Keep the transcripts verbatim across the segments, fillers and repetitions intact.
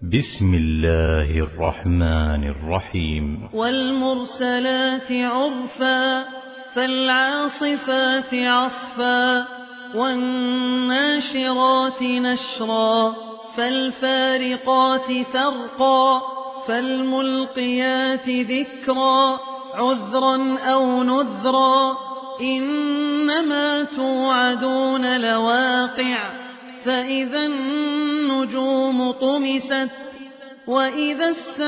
بسم الله الرحمن الرحيم. والمرسلات عرفا فالعاصفات عصفا والناشرات نشرا فالفارقات فرقا فالملقيات ذكرا عذرا أو نذرا إنما توعدون لواقع فإذا النجوم طمست وإذا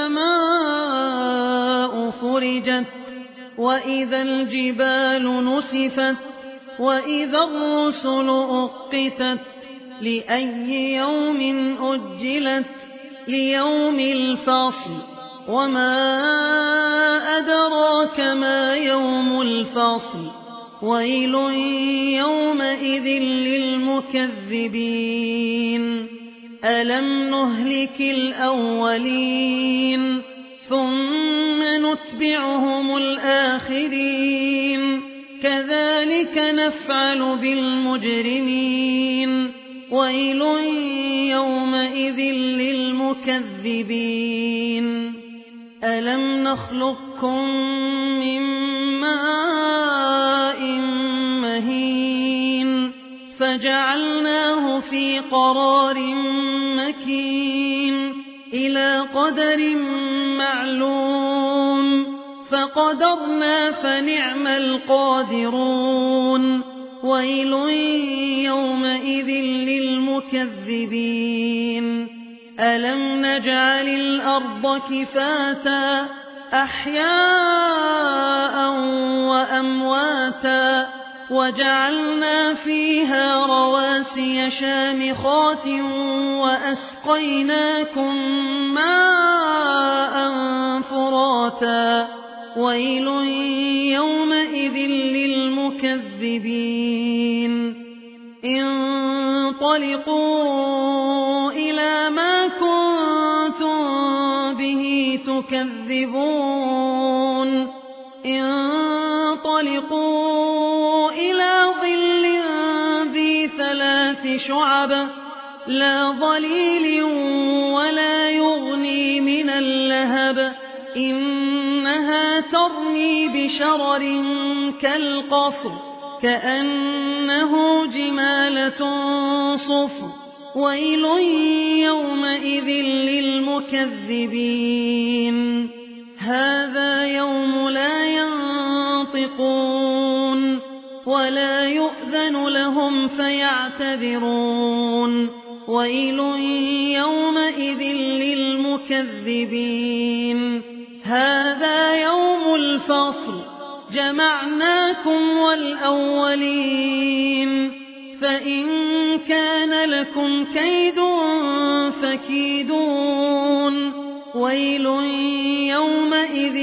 السماء فرجت وإذا الجبال نسفت وإذا الرسل أقتت لأي يوم أجلت ليوم الفصل وما أدراك ما يوم الفصل ويل يومئذ للمكذبين ألم نهلك الأولين ثم نتبعهم الآخرين كذلك نفعل بالمجرمين ويل يومئذ للمكذبين ألم نخلقكم من ماء مهين فجعلناه في قرار مكين إلى قدر معلوم فقدرنا فنعم القادرون ويل يومئذ للمكذبين ألم نجعل الأرض كفاتا أحياء وأمواتا وجعلنا فيها رواسي شامخات وأسقيناكم ماء فراتا ويل يومئذ للمكذبين انطلقوا إلى ما كنتم به تكذبون انطلقوا إلى ظل ذي ثلاث شعب لا ظليل ولا يغني من اللهب إنها ترمي بشرر كالقصر كأنه جمالة صفر ويل يومئذ للمكذبين هذا يوم لا ينطقون ولا يؤذن لهم فيعتذرون ويل يومئذ للمكذبين هذا يوم الفصل جمعناكم والأولين فإن كان لكم كيد فكيدون ويل يومئذ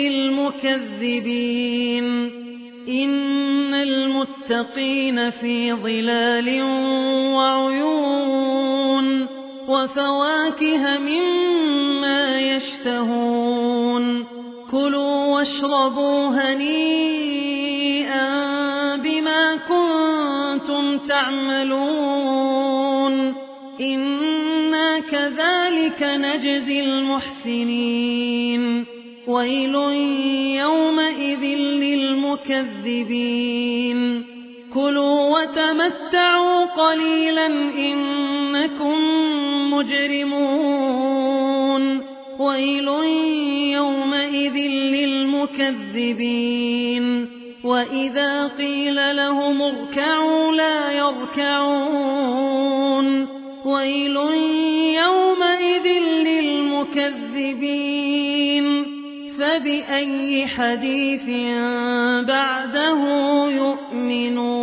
للمكذبين إن المتقين في ظلال وعيون وفواكه مما يشتهون كلوا واشربوا هنيئا بما كنتم تعملون إنا كذلك نجزي المحسنين ويل يومئذ للمكذبين كلوا وتمتعوا قليلا إنكم مجرمون ويل يومئذ للمكذبين وإذا قيل لهم اركعوا لا يركعون ويل يومئذ للمكذبين فبأي حديث بعده يؤمنون.